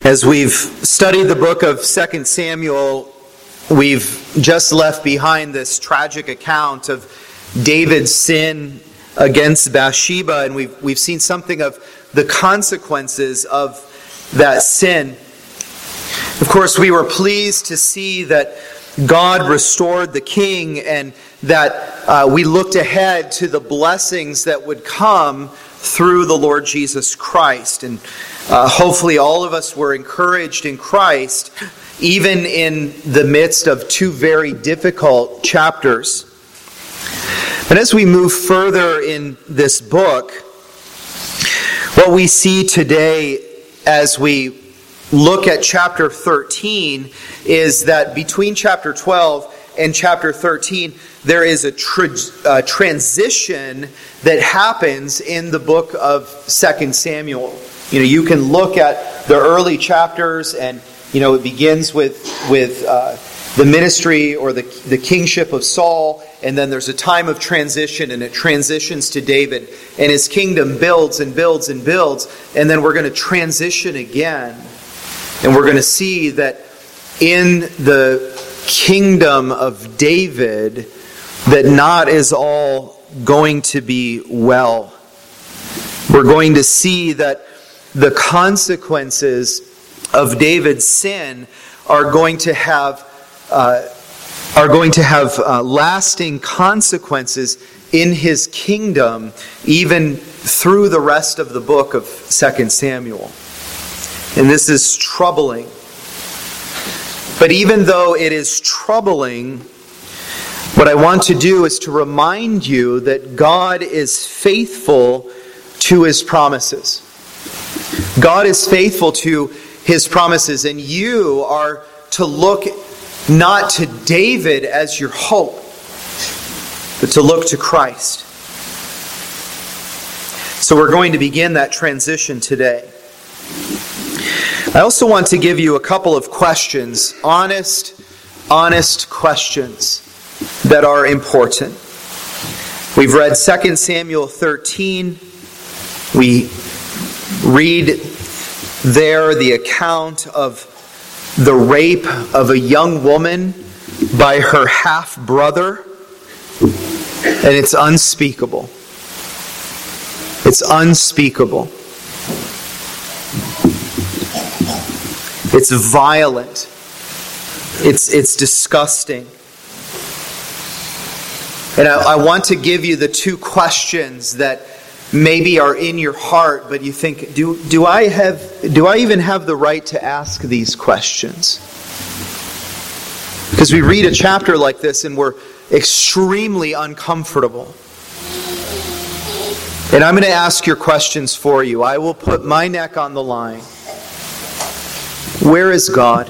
As we've studied the book of 2 Samuel, we've just left behind this tragic account of David's sin against Bathsheba, and we've seen something of the consequences of that sin. Of course, we were pleased to see that God restored the king and that we looked ahead to the blessings that would come through the Lord Jesus Christ. And hopefully all of us were encouraged in Christ, even in the midst of two very difficult chapters. But as we move further in this book, what we see today as we look at chapter 13 is that between chapter 12 and chapter 13, there is a transition that happens in the book of 2 Samuel. You can look at the early chapters and, it begins with the ministry or the kingship of Saul, and then there's a time of transition, and it transitions to David, and his kingdom builds and builds and builds, and then we're going to transition again, and we're going to see that in the kingdom of David, that not is all going to be well. We're going to see that the consequences of David's sin are going to have lasting consequences in his kingdom, even through the rest of the book of 2 Samuel. And this is troubling. But even though it is troubling, what I want to do is to remind you that God is faithful to His promises. God is faithful to His promises, and you are to look not to David as your hope, but to look to Christ. So we're going to begin that transition today. I also want to give you a couple of questions, honest questions that are important. We've read 2 Samuel 13. We read there the account of the rape of a young woman by her half-brother, and it's unspeakable. It's unspeakable. It's violent. It's disgusting. And I want to give you the two questions that maybe are in your heart, but you think, do I even have the right to ask these questions? Because we read a chapter like this and we're extremely uncomfortable. And I'm going to ask your questions for you. I will put my neck on the line. Where is God?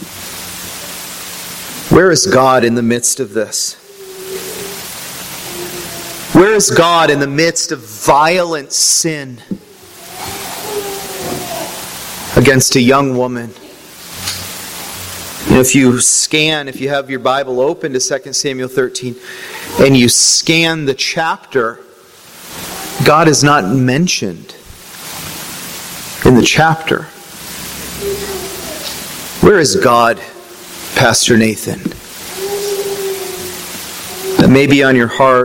Where is God in the midst of this? Where is God in the midst of violent sin against a young woman? If you have your Bible open to 2 Samuel 13, and you scan the chapter, God is not mentioned in the chapter. Where is God, Pastor Nathan? That may be on your heart.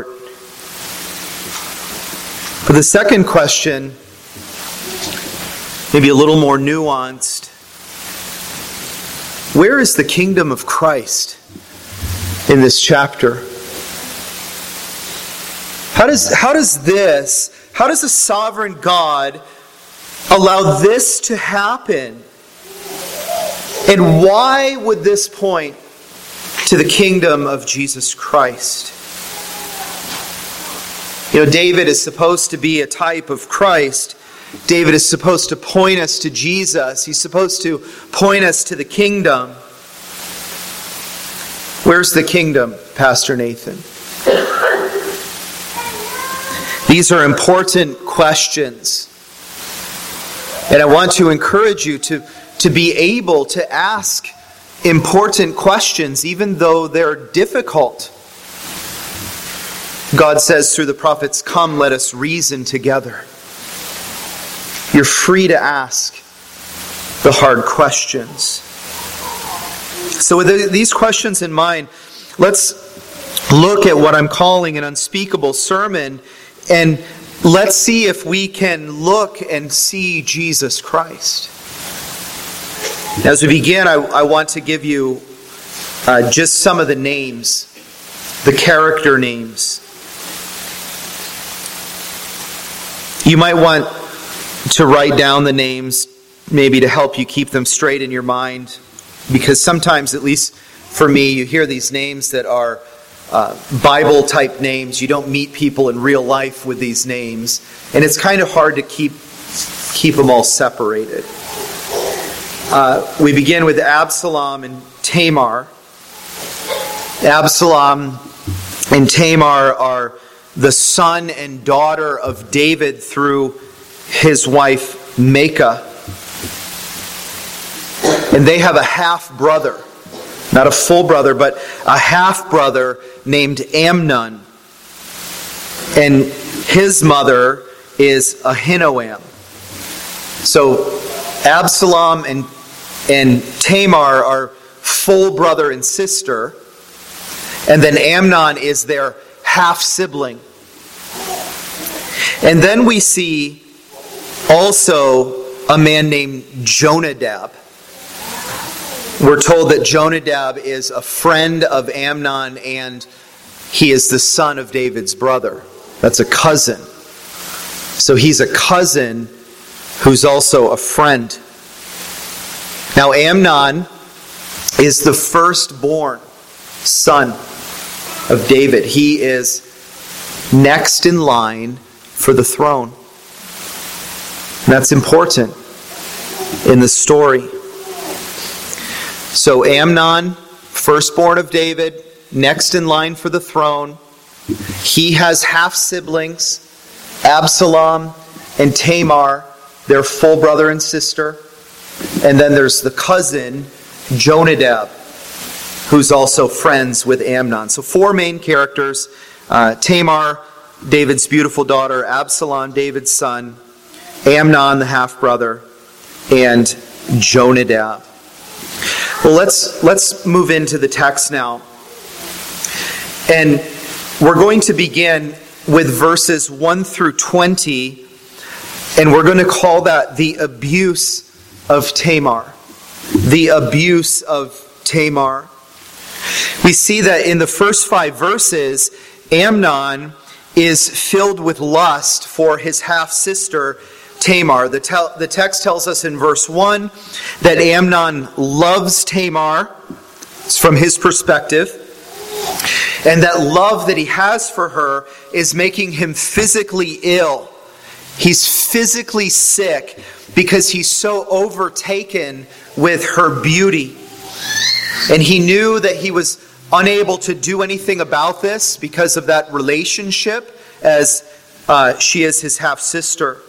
But the second question, maybe a little more nuanced. Where is the kingdom of Christ in this chapter? How does a sovereign God allow this to happen? And why would this point to the kingdom of Jesus Christ? David is supposed to be a type of Christ. David is supposed to point us to Jesus. He's supposed to point us to the kingdom. Where's the kingdom, Pastor Nathan? These are important questions. And I want to encourage you to be able to ask important questions, even though they're difficult. God says through the prophets, "Come, let us reason together." You're free to ask. the hard questions. So with these questions in mind, let's look at what I'm calling an unspeakable sermon, and let's see if we can look and see Jesus Christ. As we begin, I want to give you just some of the names, the character names. You might want to write down the names, maybe to help you keep them straight in your mind, because sometimes, at least for me, you hear these names that are Bible-type names. You don't meet people in real life with these names, and it's kind of hard to keep them all separated. We begin with Absalom and Tamar. Absalom and Tamar are the son and daughter of David through his wife Maacah. And they have a half-brother, not a full brother, but a half-brother named Amnon. And his mother is Ahinoam. So Absalom and Tamar are full brother and sister. And then Amnon is their half-sibling. And then we see also a man named Jonadab. We're told that Jonadab is a friend of Amnon, and he is the son of David's brother. That's a cousin. So he's a cousin who's also a friend. Now Amnon is the firstborn son of David. He is next in line for the throne. That's important in the story. So Amnon, firstborn of David, next in line for the throne. He has half-siblings, Absalom and Tamar, their full brother and sister. And then there's the cousin, Jonadab, who's also friends with Amnon. So 4 main characters: Tamar, David's beautiful daughter; Absalom, David's son; Amnon, the half-brother; and Jonadab. Well, let's move into the text now. And we're going to begin with verses 1 through 20, and we're going to call that the abuse of Tamar. The abuse of Tamar. We see that in the first 5 verses, Amnon is filled with lust for his half-sister Tamar. The text tells us in verse 1 that Amnon loves Tamar. It's from his perspective. And that love that he has for her is making him physically ill. He's physically sick because he's so overtaken with her beauty. And he knew that he was unable to do anything about this because of that relationship, as she is his half-sister.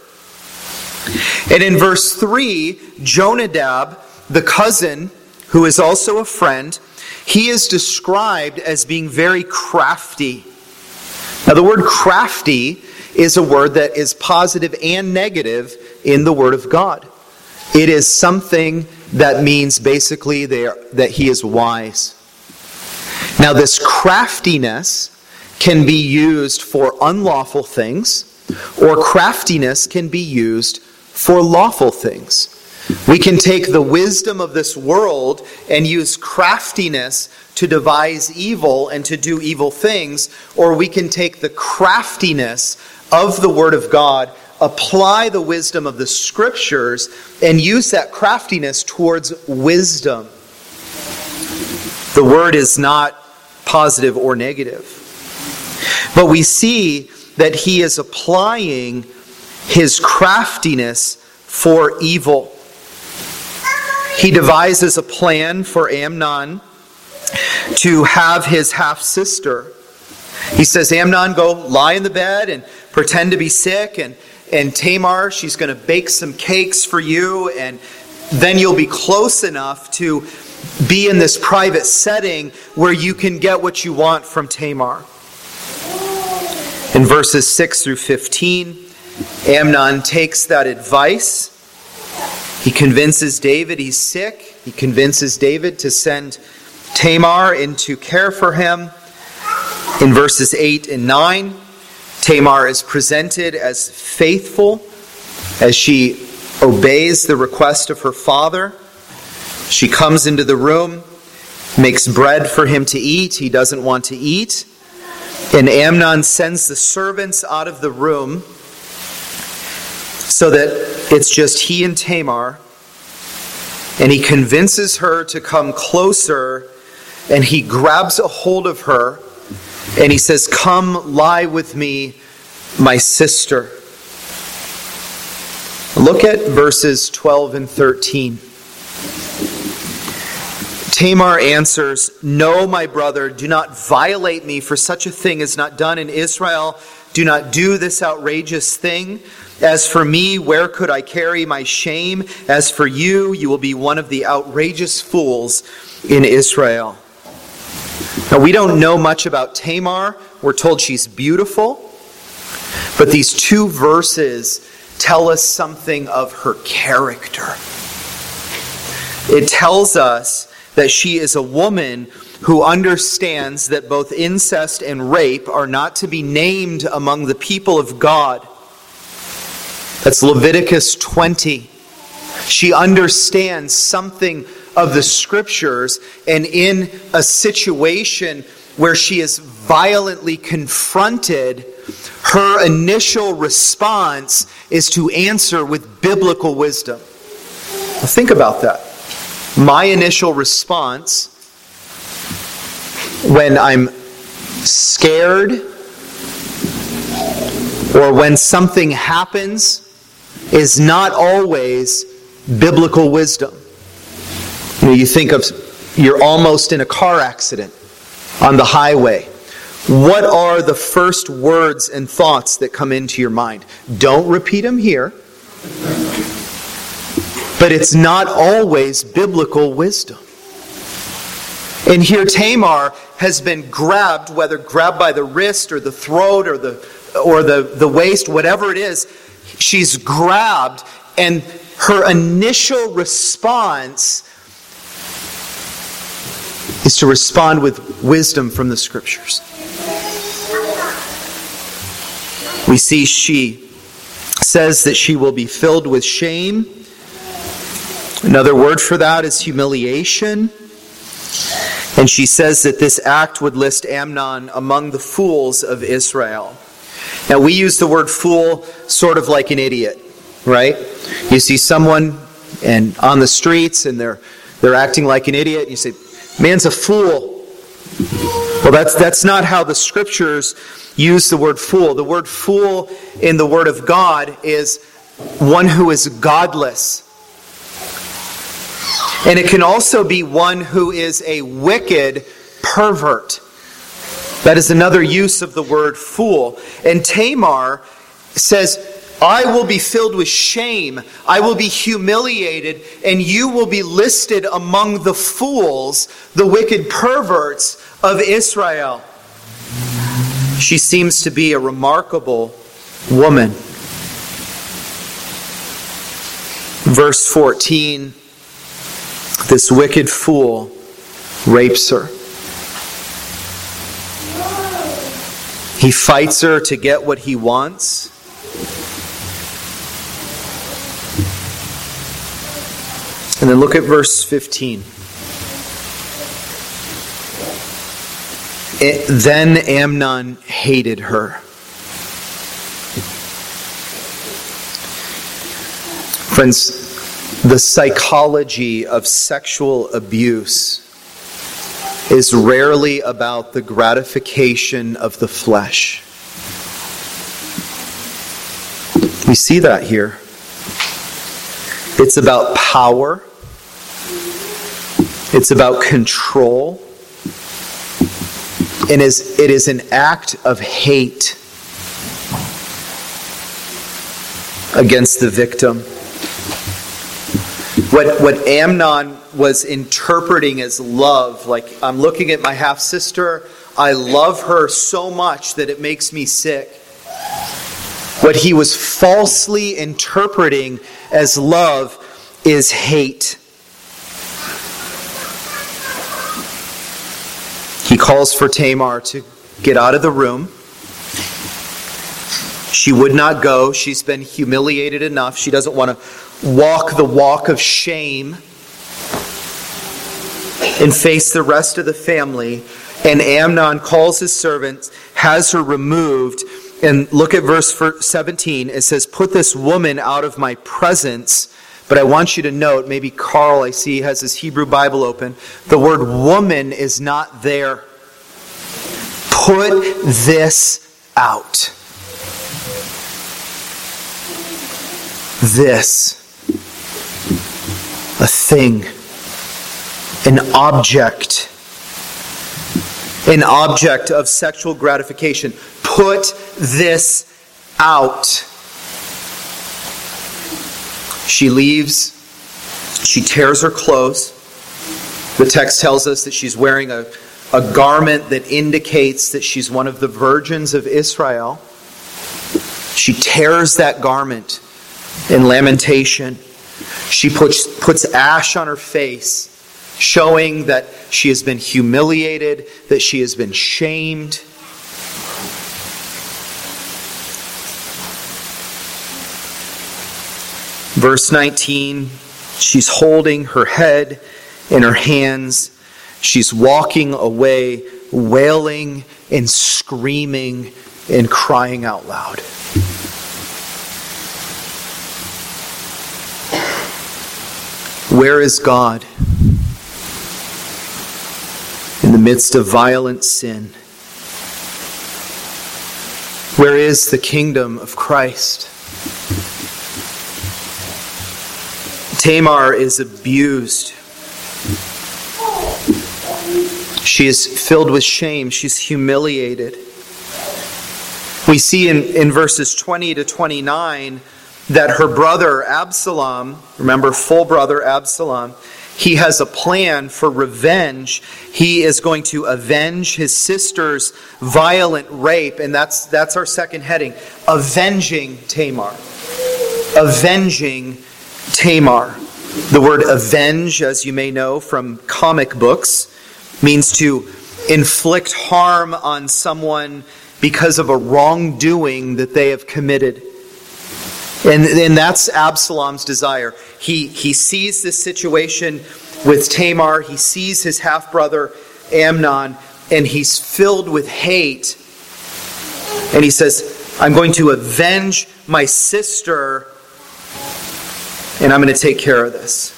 And in verse 3, Jonadab, the cousin, who is also a friend, he is described as being very crafty. Now, the word crafty is a word that is positive and negative in the Word of God. It is something that means basically that he is wise. Now, this craftiness can be used for unlawful things, or craftiness can be used for lawful things. We can take the wisdom of this world and use craftiness to devise evil and to do evil things, or we can take the craftiness of the Word of God, apply the wisdom of the Scriptures, and use that craftiness towards wisdom. The Word is not positive or negative. But we see that he is applying his craftiness for evil. He devises a plan for Amnon to have his half-sister. He says, Amnon, go lie in the bed and pretend to be sick, and Tamar, she's going to bake some cakes for you, and then you'll be close enough to be in this private setting where you can get what you want from Tamar. In verses 6 through 15, Amnon takes that advice He convinces David he's sick. He convinces David to send Tamar in to care for him. In verses 8 and 9, Tamar is presented as faithful as she obeys the request of her father. She comes into the room, makes bread for him to eat. He doesn't want to eat. And Amnon sends the servants out of the room so that it's just he and Tamar. And he convinces her to come closer, and he grabs a hold of her, and he says, "Come lie with me, my sister." Look at verses 12 and 13. Tamar answers, "No, my brother, do not violate me, for such a thing is not done in Israel. Do not do this outrageous thing. As for me, where could I carry my shame? As for you, you will be one of the outrageous fools in Israel." Now, we don't know much about Tamar. We're told she's beautiful. But these two verses tell us something of her character. It tells us that she is a woman who understands that both incest and rape are not to be named among the people of God. That's Leviticus 20. She understands something of the Scriptures, and in a situation where she is violently confronted, her initial response is to answer with biblical wisdom. Now think about that. My initial response when I'm scared or when something happens is not always biblical wisdom. You think of, you're almost in a car accident on the highway. What are the first words and thoughts that come into your mind? Don't repeat them here. But it's not always biblical wisdom. And here Tamar has been grabbed, whether grabbed by the wrist or the throat or the waist, whatever it is, she's grabbed, and her initial response is to respond with wisdom from the Scriptures. We see she says that she will be filled with shame. Another word for that is humiliation. And she says that this act would list Amnon among the fools of Israel. Now, we use the word fool sort of like an idiot, right? You see someone and on the streets and they're acting like an idiot, and you say, "Man's a fool." Well, that's not how the Scriptures use the word fool. The word fool in the Word of God is one who is godless. And it can also be one who is a wicked pervert. That is another use of the word fool. And Tamar says, "I will be filled with shame. I will be humiliated, and you will be listed among the fools, the wicked perverts of Israel." She seems to be a remarkable woman. Verse 14, this wicked fool rapes her. He fights her to get what he wants. And then look at verse 15. Then Amnon hated her. Friends, the psychology of sexual abuse is rarely about the gratification of the flesh. We see that here. It's about power. It's about control. And it is an act of hate against the victim. What Amnon was interpreting as love, like, I'm looking at my half-sister, I love her so much that it makes me sick. What he was falsely interpreting as love is hate. He calls for Tamar to get out of the room. She would not go. She's been humiliated enough. She doesn't want to walk the walk of shame and face the rest of the family. And Amnon calls his servants, has her removed. And look at verse 17. It says, "Put this woman out of my presence." But I want you to note, maybe Carl, I see, has his Hebrew Bible open. The word woman is not there. Put this out. This. A thing. An object. An object of sexual gratification. Put this out. She leaves. She tears her clothes. The text tells us that she's wearing a garment that indicates that she's one of the virgins of Israel. She tears that garment in lamentation. She puts ash on her face, showing that she has been humiliated, that she has been shamed. Verse 19, she's holding her head in her hands. She's walking away, wailing and screaming and crying out loud. Where is God in the midst of violent sin? Where is the kingdom of Christ? Tamar is abused. She is filled with shame. She's humiliated. We see in verses 20 to 29 that her brother Absalom, remember full brother Absalom, he has a plan for revenge. He is going to avenge his sister's violent rape, and that's our second heading. Avenging Tamar. Avenging Tamar. The word avenge, as you may know from comic books, means to inflict harm on someone because of a wrongdoing that they have committed. And that's Absalom's desire. He sees this situation with Tamar. He sees his half-brother Amnon, and he's filled with hate. And he says, I'm going to avenge my sister, and I'm going to take care of this.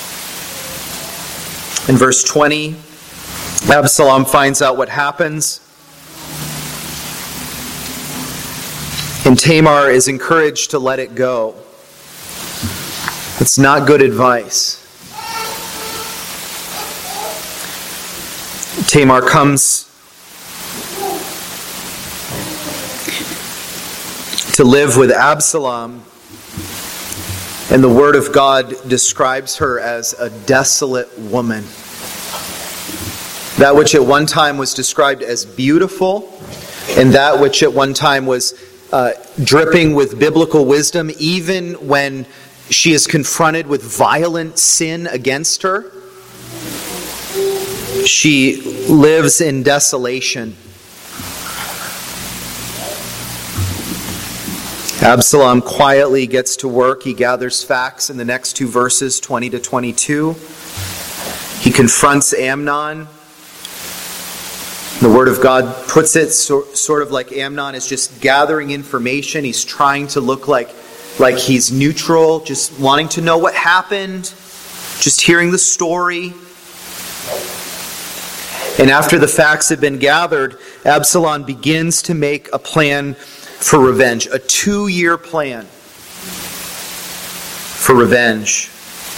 In verse 20, Absalom finds out what happens. And Tamar is encouraged to let it go. It's not good advice. Tamar comes to live with Absalom, and the Word of God describes her as a desolate woman. That which at one time was described as beautiful, and that which at one time was dripping with biblical wisdom, even when she is confronted with violent sin against her, she lives in desolation. Absalom quietly gets to work. He gathers facts in the next two verses, 20 to 22. He confronts Amnon. The Word of God puts it sort of like Amnon is just gathering information. He's trying to look like he's neutral, just wanting to know what happened, just hearing the story. And after the facts have been gathered, Absalom begins to make a plan for revenge, a 2-year plan for revenge.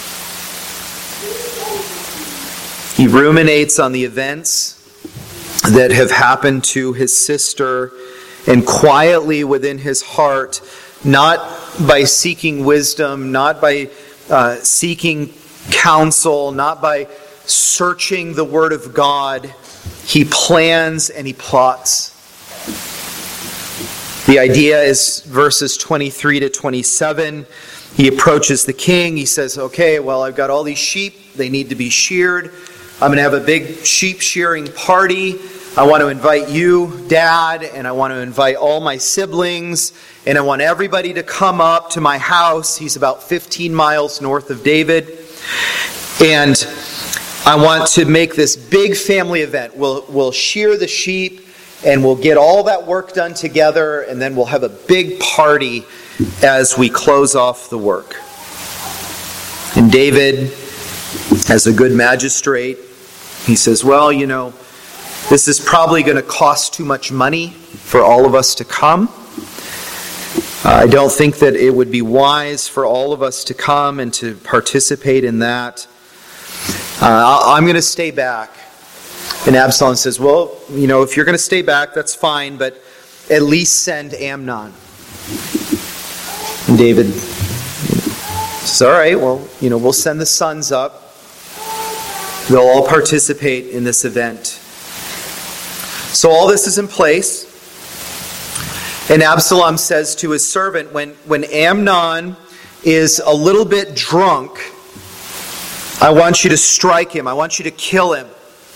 He ruminates on the events that have happened to his sister, and quietly within his heart, not by seeking wisdom, not by seeking counsel, not by searching the Word of God, he plans and he plots. The idea is verses 23 to 27. he approaches the king. He says, okay, well, I've got all these sheep. They need to be sheared. I'm going to have a big sheep shearing party. I want to invite you, Dad, and I want to invite all my siblings, and I want everybody to come up to my house. He's about 15 miles north of David. And I want to make this big family event. We'll shear the sheep, and we'll get all that work done together, and then we'll have a big party as we close off the work. And David, as a good magistrate, he says, well, this is probably going to cost too much money for all of us to come. I don't think that it would be wise for all of us to come and to participate in that. I'm going to stay back. And Absalom says, well, if you're going to stay back, that's fine, but at least send Amnon. And David says, all right, well, we'll send the sons up. They'll all participate in this event. So all this is in place. And Absalom says to his servant, when Amnon is a little bit drunk, I want you to strike him. I want you to kill him.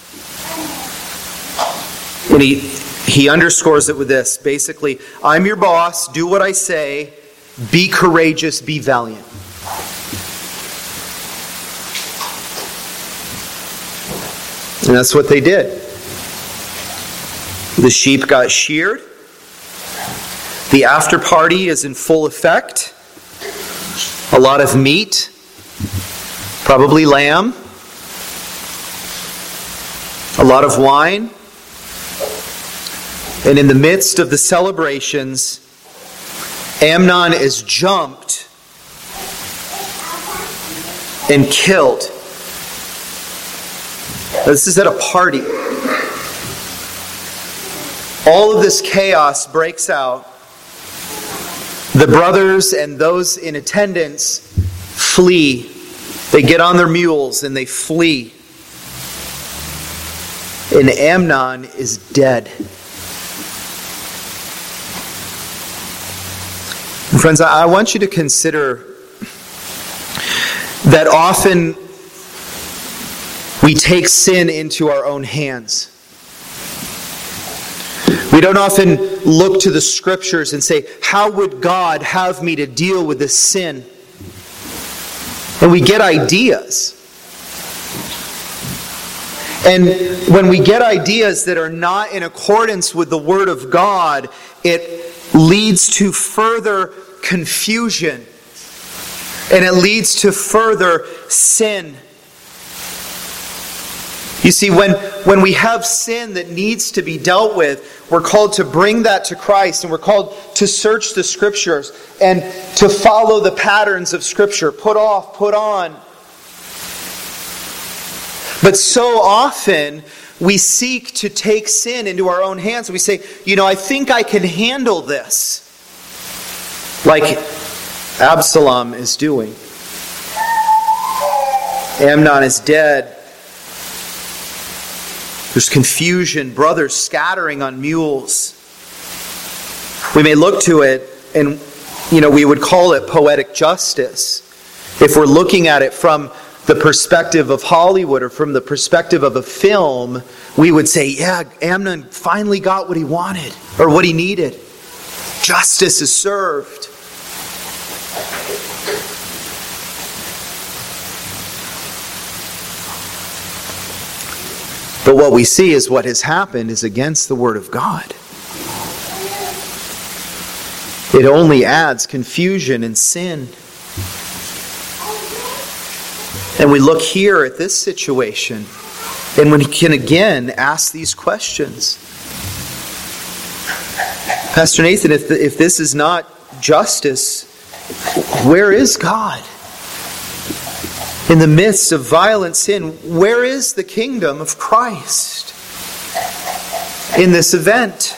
And he underscores it with this. Basically, I'm your boss. Do what I say. Be courageous. Be valiant. And that's what they did. The sheep got sheared. The after party is in full effect. A lot of meat. Probably lamb. A lot of wine. And in the midst of the celebrations, Amnon is jumped and killed. This is at a party. All of this chaos breaks out. The brothers and those in attendance flee. They get on their mules and they flee. And Amnon is dead. And friends, I want you to consider that often we take sin into our own hands. We don't often look to the Scriptures and say, how would God have me to deal with this sin? And we get ideas. And when we get ideas that are not in accordance with the Word of God, it leads to further confusion. And it leads to further sin. You see, when we have sin that needs to be dealt with, we're called to bring that to Christ, and we're called to search the Scriptures and to follow the patterns of Scripture. Put off, put on. But so often, we seek to take sin into our own hands. We say, I think I can handle this. Like Absalom is doing. Amnon is dead. There's confusion, brothers scattering on mules. We may look to it and, we would call it poetic justice. If we're looking at it from the perspective of Hollywood or from the perspective of a film, we would say, yeah, Amnon finally got what he wanted or what he needed. Justice is served. But what we see is what has happened is against the Word of God. It only adds confusion and sin. And we look here at this situation, and we can again ask these questions. Pastor Nathan, if this is not justice, where is God? In the midst of violent sin, where is the kingdom of Christ in this event?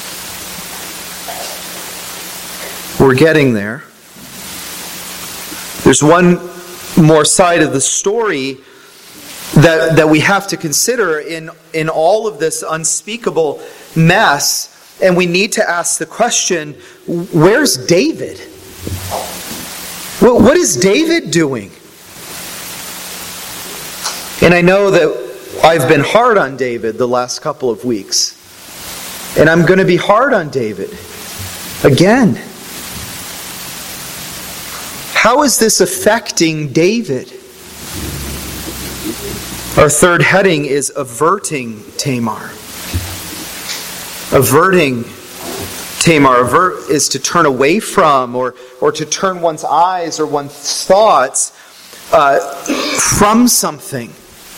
We're getting there. There's one more side of the story that we have to consider in all of this unspeakable mess, and we need to ask the question, where's David? What is David doing? And I know that I've been hard on David the last couple of weeks. And I'm going to be hard on David again. How is this affecting David? Our third heading is averting Tamar. Averting Tamar. Avert is to turn away from or to turn one's eyes or one's thoughts from something.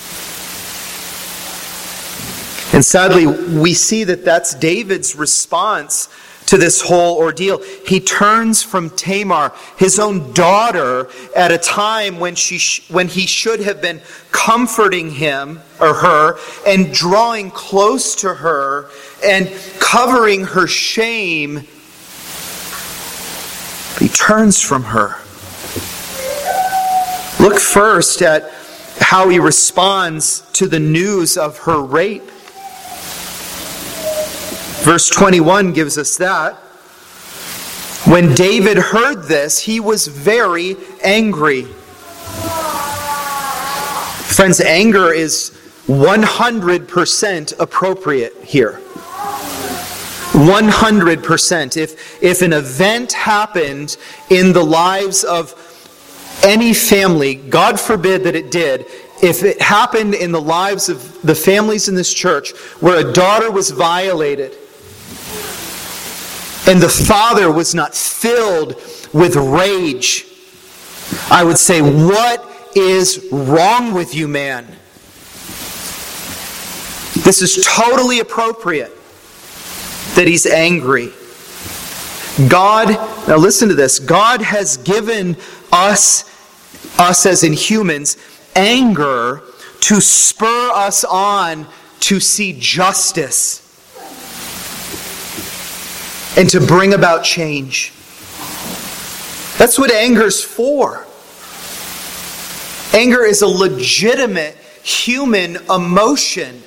And sadly, we see that that's David's response to this whole ordeal. He turns from Tamar, his own daughter, at a time when he should have been comforting him or her and drawing close to her and covering her shame. He turns from her. Look first at how he responds to the news of her rape. Verse 21 gives us that. When David heard this, he was very angry. Friends, anger is 100% appropriate here. 100%. If an event happened in the lives of any family, God forbid that it did, if it happened in the lives of the families in this church where a daughter was violated, and the father was not filled with rage, I would say, what is wrong with you, man? This is totally appropriate that he's angry. God, now listen to this, God has given us as in humans, anger to spur us on to see justice and to bring about change. That's what anger's for. Anger is a legitimate human emotion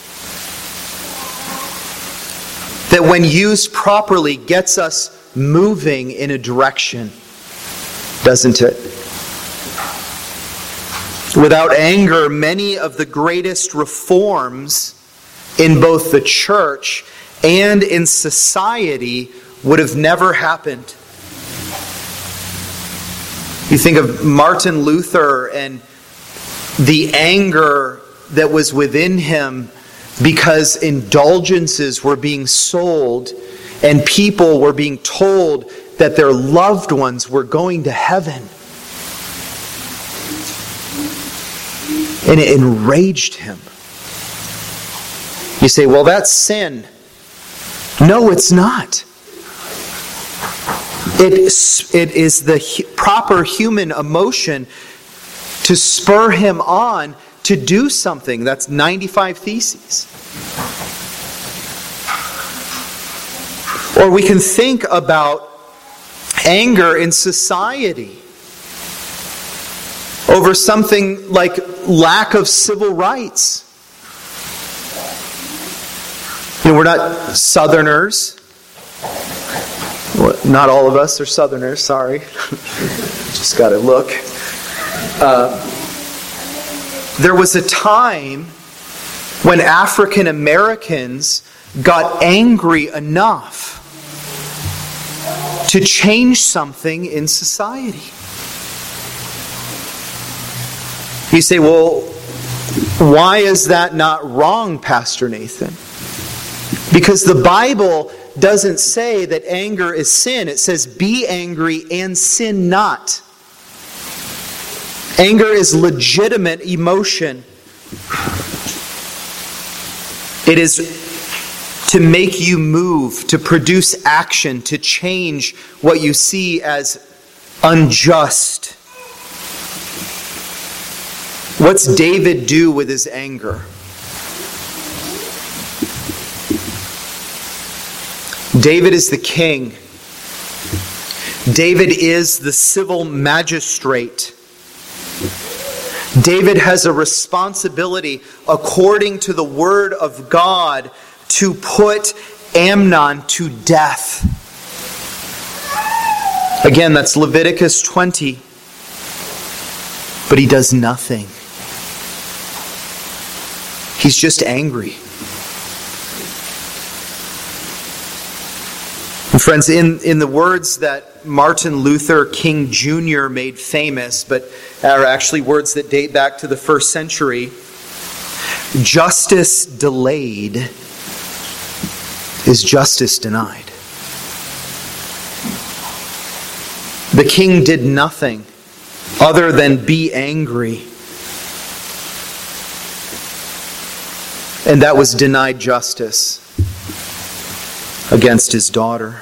that when used properly gets us moving in a direction, doesn't it? Without anger, many of the greatest reforms in both the church and in society would have never happened. You think of Martin Luther and the anger that was within him because indulgences were being sold and people were being told that their loved ones were going to heaven. And it enraged him. You say, well, that's sin. No, it's not. It is the proper human emotion to spur him on to do something. That's 95 Theses. Or we can think about anger in society over something like lack of civil rights. You know, we're not Southerners. Well, not all of us are Southerners, sorry. Just got to look. There was a time when African Americans got angry enough to change something in society. You say, well, why is that not wrong, Pastor Nathan? Because the Bible doesn't say that anger is sin. It says, be angry and sin not. Anger is legitimate emotion. It is to make you move, to produce action, to change what you see as unjust. What's David do with his anger? David is the king. David is the civil magistrate. David has a responsibility, according to the word of God, to put Amnon to death. Again, that's Leviticus 20. But he does nothing. He's just angry. And friends, in the words that Martin Luther King Jr. made famous, but are actually words that date back to the first century, justice delayed is justice denied. The king did nothing other than be angry. And that was denied justice against his daughter.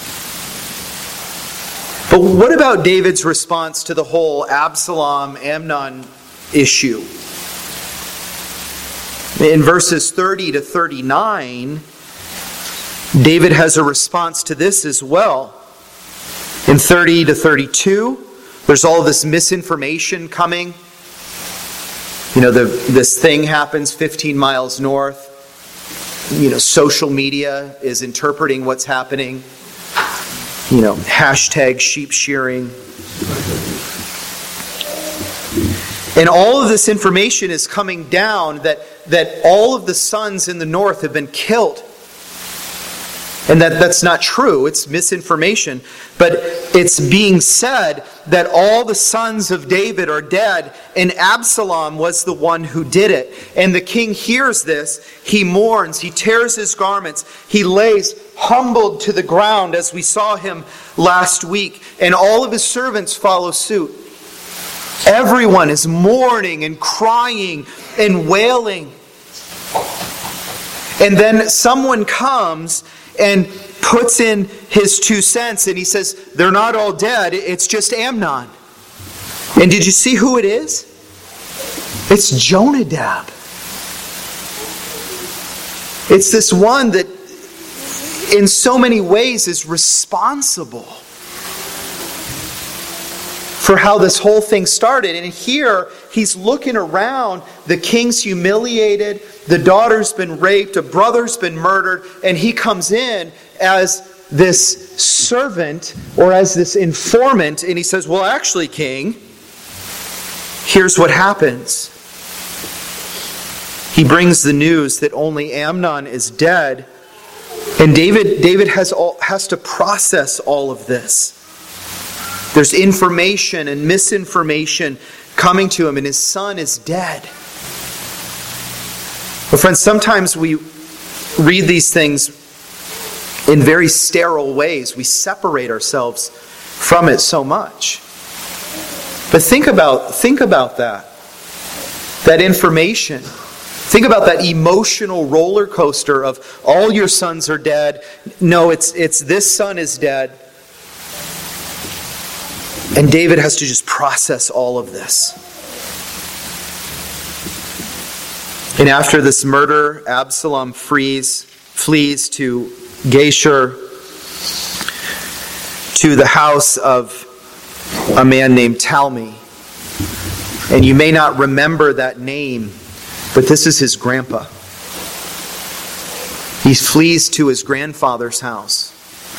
But what about David's response to the whole Absalom-Amnon issue? In verses 30 to 39, David has a response to this as well. In 30 to 32, there's all this misinformation coming. This thing happens 15 miles north. Social media is interpreting what's happening. Hashtag sheep shearing. And all of this information is coming down that all of the sons in the north have been killed. And that's not true. It's misinformation. But it's being said that all the sons of David are dead, and Absalom was the one who did it. And the king hears this. He mourns. He tears his garments. He lays humbled to the ground, as we saw him last week. And all of his servants follow suit. Everyone is mourning and crying and wailing. And then someone comes and puts in his 2 cents, and he says, they're not all dead, it's just Amnon. And did you see who it is? It's Jonadab. It's this one that in so many ways is responsible for how this whole thing started. And here, he's looking around. The king's humiliated. The daughter's been raped. A brother's been murdered. And he comes in as this servant or as this informant. And he says, well, actually, king, here's what happens. He brings the news that only Amnon is dead. And David has to process all of this. There's information and misinformation coming to him, and his son is dead. But friends, sometimes we read these things in very sterile ways. We separate ourselves from it so much. But think about that information. Think about that emotional roller coaster of all your sons are dead. No, it's this son is dead. And David has to just process all of this. And after this murder, Absalom flees to Geshur, to the house of a man named Talmi. And you may not remember that name, but this is his grandpa. He flees to his grandfather's house.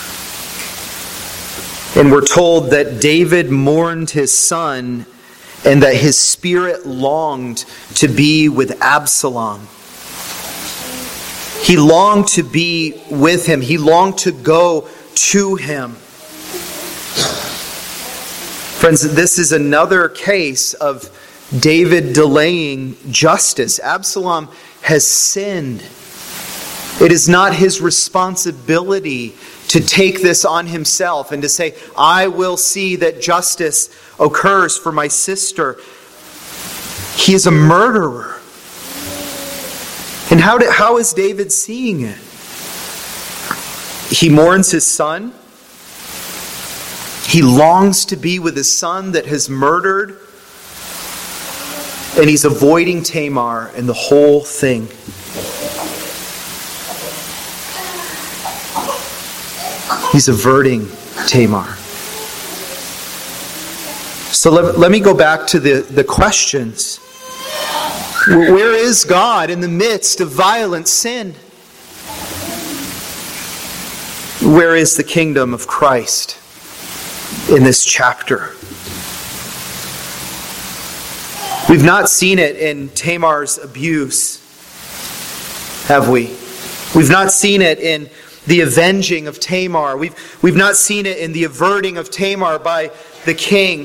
And we're told that David mourned his son and that his spirit longed to be with Absalom. He longed to be with him. He longed to go to him. Friends, this is another case of David delaying justice. Absalom has sinned. It is not his responsibility to take this on himself and to say, I will see that justice occurs for my sister. He is a murderer. And how is David seeing it? He mourns his son. He longs to be with his son that has murdered. And he's avoiding Tamar and the whole thing. He's averting Tamar. So let me go back to the questions. Where is God in the midst of violent sin? Where is the kingdom of Christ in this chapter? We've not seen it in Tamar's abuse, have we? We've not seen it in the avenging of Tamar. We've not seen it in the averting of Tamar by the king.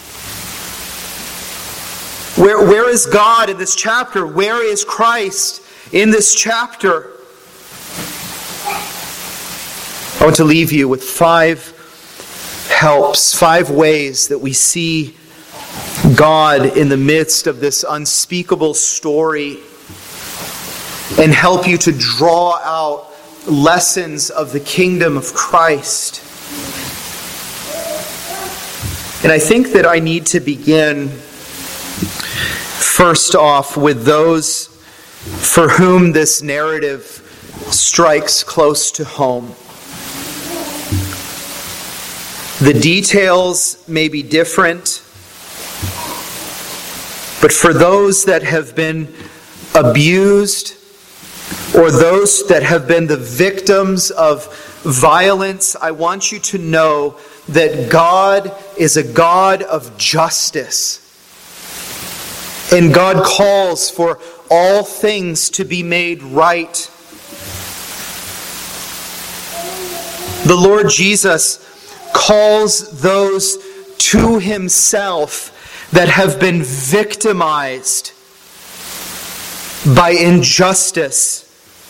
Where is God in this chapter? Where is Christ in this chapter? I want to leave you with 5 helps, 5 ways that we see God in the midst of this unspeakable story, and help you to draw out lessons of the kingdom of Christ. And I think that I need to begin first off with those for whom this narrative strikes close to home. The details may be different, but for those that have been abused, or those that have been the victims of violence, I want you to know that God is a God of justice. And God calls for all things to be made right. The Lord Jesus calls those to Himself that have been victimized by injustice.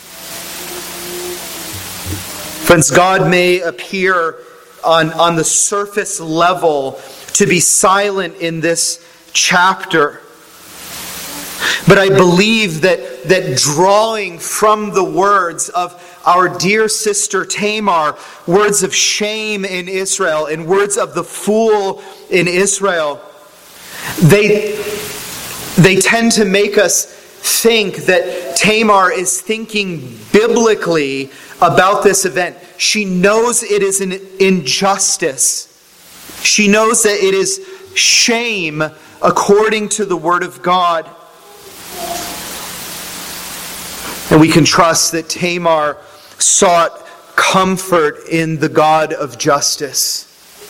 Friends, God may appear on the surface level to be silent in this chapter. But I believe that drawing from the words of our dear sister Tamar, words of shame in Israel and words of the fool in Israel, they tend to make us think that Tamar is thinking biblically about this event. She knows it is an injustice. She knows that it is shame according to the Word of God. And we can trust that Tamar sought comfort in the God of justice.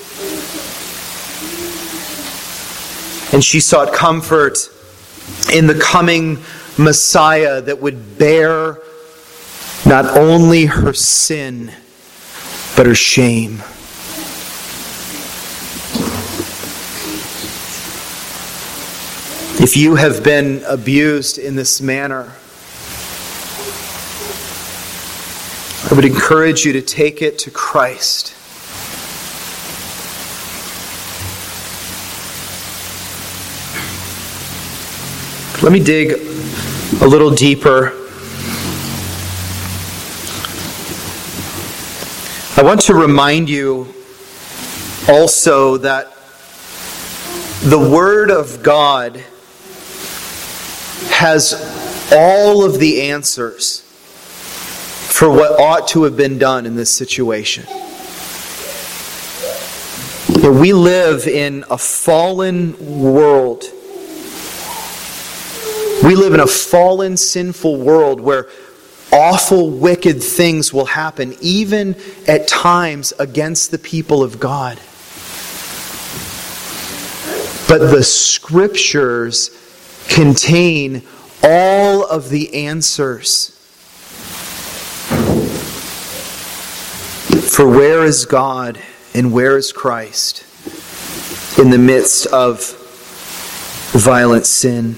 And she sought comfort in the coming Messiah that would bear not only her sin, but her shame. If you have been abused in this manner, I would encourage you to take it to Christ. Let me dig a little deeper. I want to remind you also that the Word of God has all of the answers for what ought to have been done in this situation. We live in a fallen world. We live in a fallen, sinful world where awful, wicked things will happen, even at times against the people of God. But the Scriptures contain all of the answers. For where is God and where is Christ in the midst of violent sin?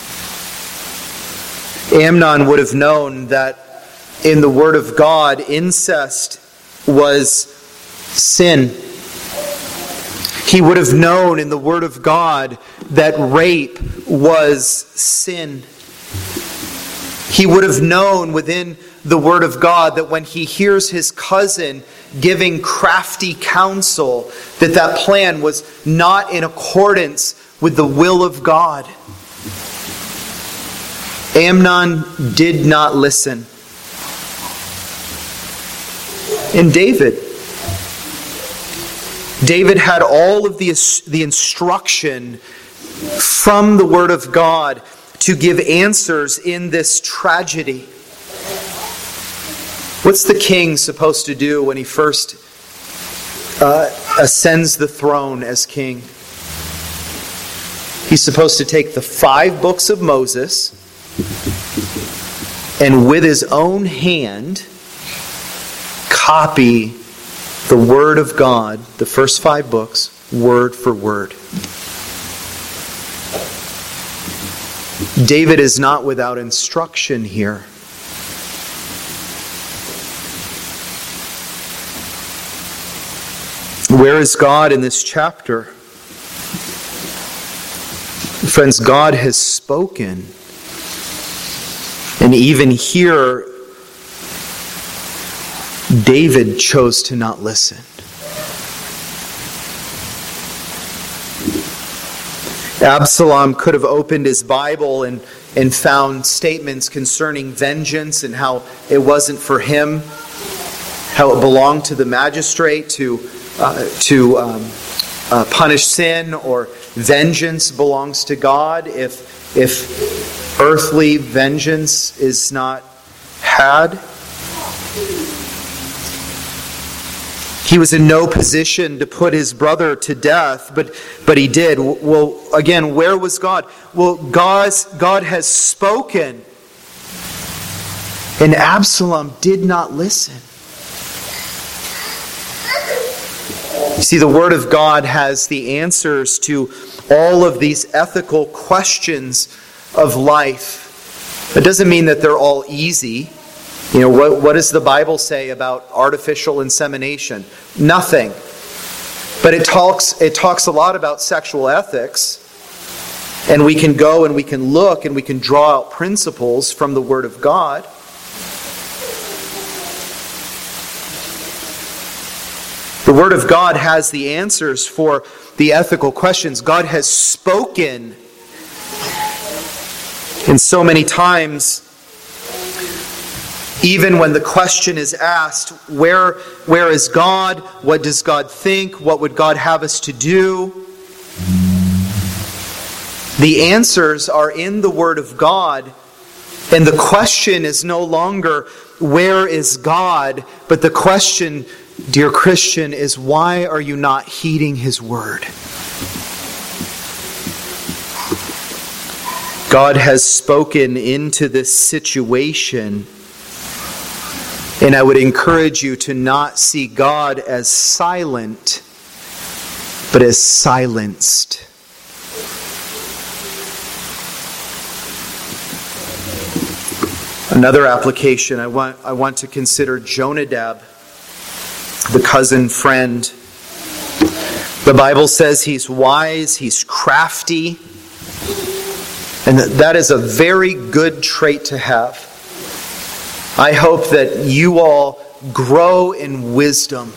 Amnon would have known that in the Word of God, incest was sin. He would have known in the Word of God that rape was sin. He would have known within the Word of God that when he hears his cousin giving crafty counsel, that plan was not in accordance with the will of God. Amnon did not listen. And David had all of the instruction from the Word of God to give answers in this tragedy. What's the king supposed to do when he first ascends the throne as king? He's supposed to take the 5 books of Moses and with his own hand copy the Word of God, the first 5 books, word for word. David is not without instruction here. Where is God in this chapter? Friends, God has spoken. And even here, David chose to not listen. Absalom could have opened his Bible and found statements concerning vengeance and how it wasn't for him, how it belonged to the magistrate to punish sin, or vengeance belongs to God if earthly vengeance is not had. He was in no position to put his brother to death, but he did. Well, again, where was God? Well, God has spoken, and Absalom did not listen. You see, the Word of God has the answers to all of these ethical questions of life. It doesn't mean that they're all easy. You know, what does the Bible say about artificial insemination? Nothing. But it talks a lot about sexual ethics. And we can go and we can look and we can draw out principles from the Word of God. The Word of God has the answers for the ethical questions. God has spoken. And so many times, even when the question is asked, where is God? What does God think? What would God have us to do? The answers are in the Word of God. And the question is no longer, where is God? But the question, dear Christian, is why are you not heeding His Word? God has spoken into this situation. And I would encourage you to not see God as silent, but as silenced. Another application, I want to consider Jonadab, the cousin friend. The Bible says he's wise, he's crafty, and that is a very good trait to have. I hope that you all grow in wisdom,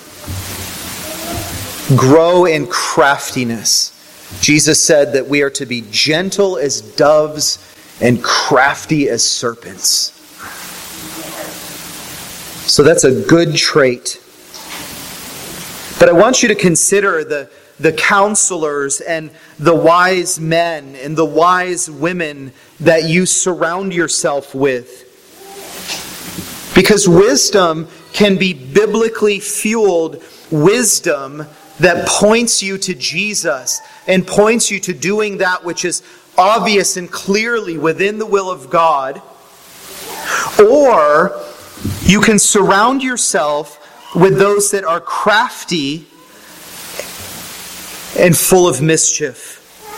grow in craftiness. Jesus said that we are to be gentle as doves and crafty as serpents. So that's a good trait. But I want you to consider the counselors and the wise men and the wise women that you surround yourself with. Because wisdom can be biblically fueled wisdom that points you to Jesus and points you to doing that which is obvious and clearly within the will of God. Or you can surround yourself with those that are crafty and full of mischief.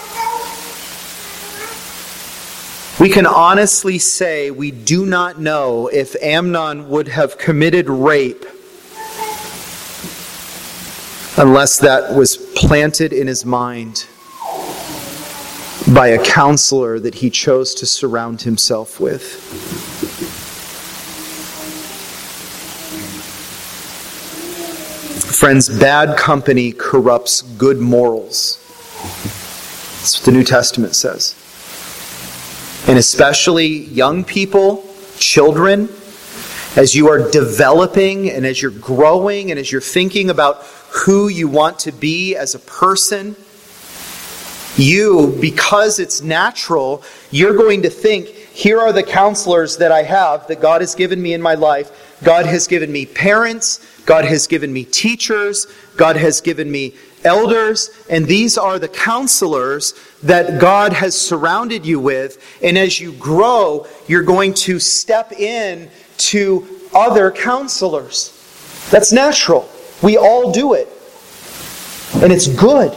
We can honestly say we do not know if Amnon would have committed rape unless that was planted in his mind by a counselor that he chose to surround himself with. Friends, bad company corrupts good morals. That's what the New Testament says. And especially young people, children, as you are developing and as you're growing and as you're thinking about who you want to be as a person, because it's natural, you're going to think, here are the counselors that I have, that God has given me in my life. God has given me parents. God has given me teachers. God has given me elders, and these are the counselors that God has surrounded you with. And as you grow, you're going to step in to other counselors. That's natural. We all do it. And it's good.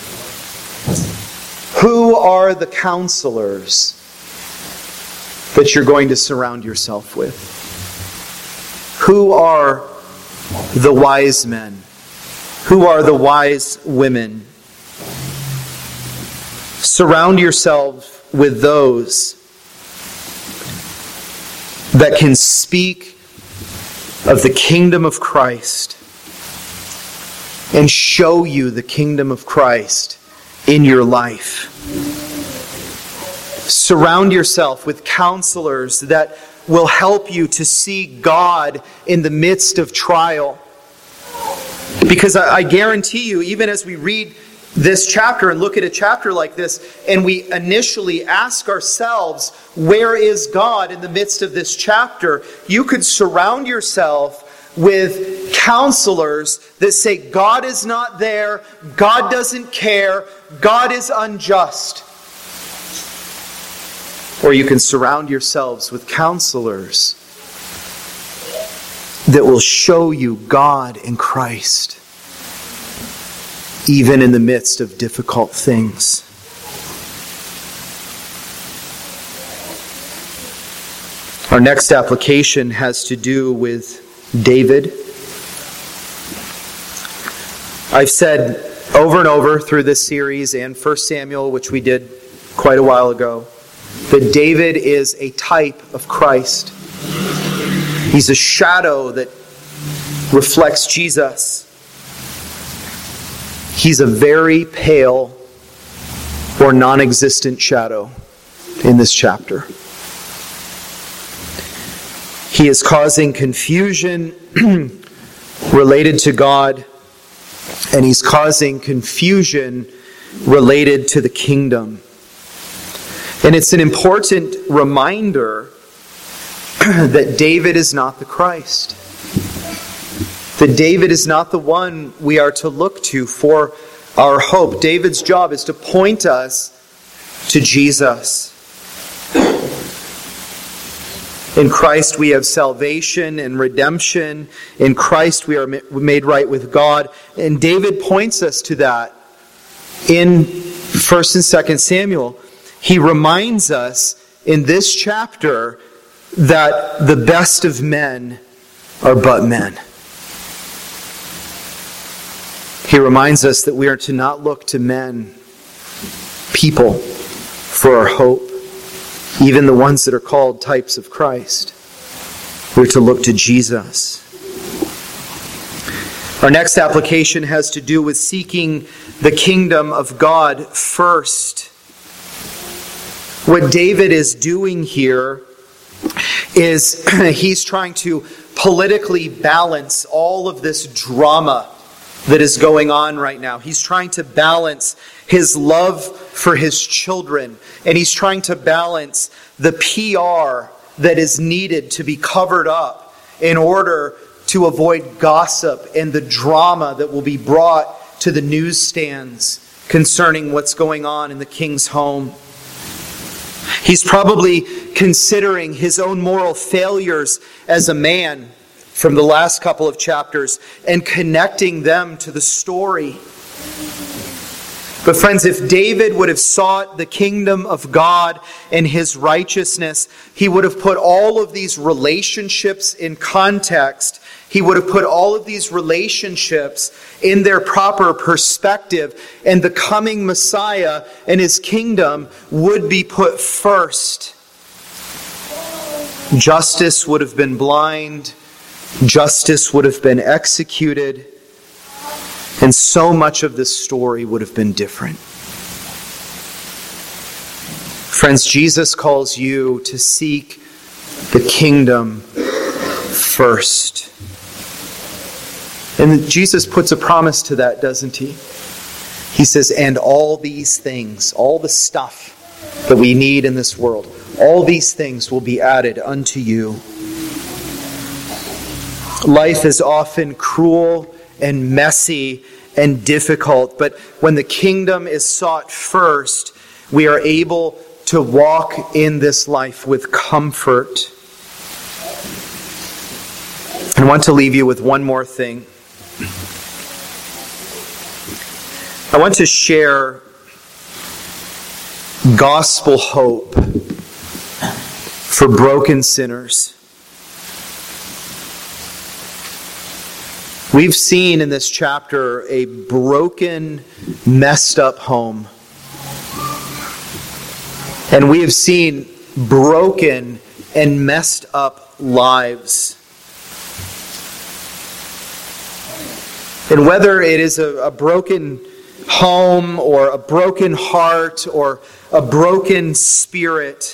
Who are the counselors that you're going to surround yourself with? Who are the wise men? Who are the wise women? Surround yourself with those that can speak of the kingdom of Christ and show you the kingdom of Christ in your life. Surround yourself with counselors that will help you to see God in the midst of trial. Because I guarantee you, even as we read this chapter and look at a chapter like this, and we initially ask ourselves, where is God in the midst of this chapter? You could surround yourself with counselors that say God is not there, God doesn't care, God is unjust. Or you can surround yourselves with counselors that will show you God in Christ, even in the midst of difficult things. Our next application has to do with David. I've said over and over through this series and 1 Samuel, which we did quite a while ago, that David is a type of Christ. He's a shadow that reflects Jesus. He's a very pale or non-existent shadow in this chapter. He is causing confusion related to God, and he's causing confusion related to the kingdom. And it's an important reminder that David is not the Christ. That David is not the one we are to look to for our hope. David's job is to point us to Jesus. In Christ we have salvation and redemption. In Christ we are made right with God. And David points us to that in 1 and 2 Samuel. He reminds us in this chapter that the best of men are but men. He reminds us that we are to not look to men, people, for our hope, even the ones that are called types of Christ. We're to look to Jesus. Our next application has to do with seeking the kingdom of God first. What David is doing here is he's trying to politically balance all of this drama that is going on right now. He's trying to balance his love for his children, and he's trying to balance the PR that is needed to be covered up in order to avoid gossip and the drama that will be brought to the newsstands concerning what's going on in the king's home. He's probably considering his own moral failures as a man from the last couple of chapters and connecting them to the story. But friends, if David would have sought the kingdom of God and his righteousness, he would have put all of these relationships in context. He would have put all of these relationships in their proper perspective, and the coming Messiah and his kingdom would be put first. Justice would have been blind. Justice would have been executed. And so much of this story would have been different. Friends, Jesus calls you to seek the kingdom first. And Jesus puts a promise to that, doesn't he? He says, and all these things, all the stuff that we need in this world, all these things will be added unto you. Life is often cruel and messy and difficult. But when the kingdom is sought first, we are able to walk in this life with comfort. I want to leave you with one more thing. I want to share gospel hope for broken sinners. We've seen in this chapter a broken, messed up home. And we have seen broken and messed up lives. And whether it is a broken home or a broken heart or a broken spirit,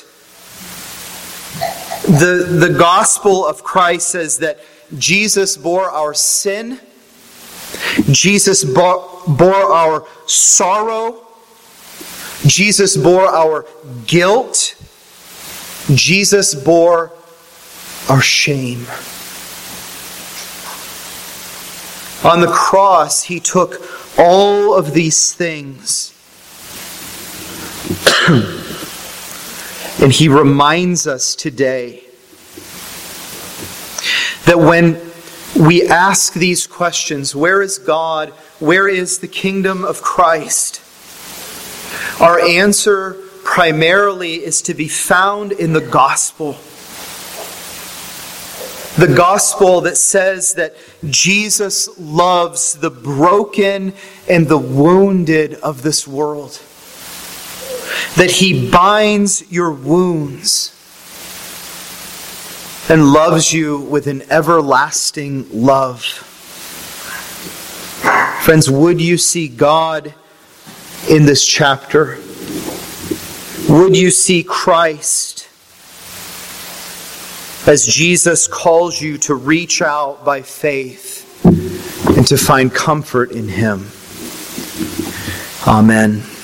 the gospel of Christ says that Jesus bore our sin, Jesus bore our sorrow, Jesus bore our guilt, Jesus bore our shame. On the cross, He took all of these things. And He reminds us today that when we ask these questions, where is God? Where is the kingdom of Christ? Our answer primarily is to be found in the gospel. The gospel that says that Jesus loves the broken and the wounded of this world. That He binds your wounds and loves you with an everlasting love. Friends, would you see God in this chapter? Would you see Christ as Jesus calls you to reach out by faith and to find comfort in Him? Amen.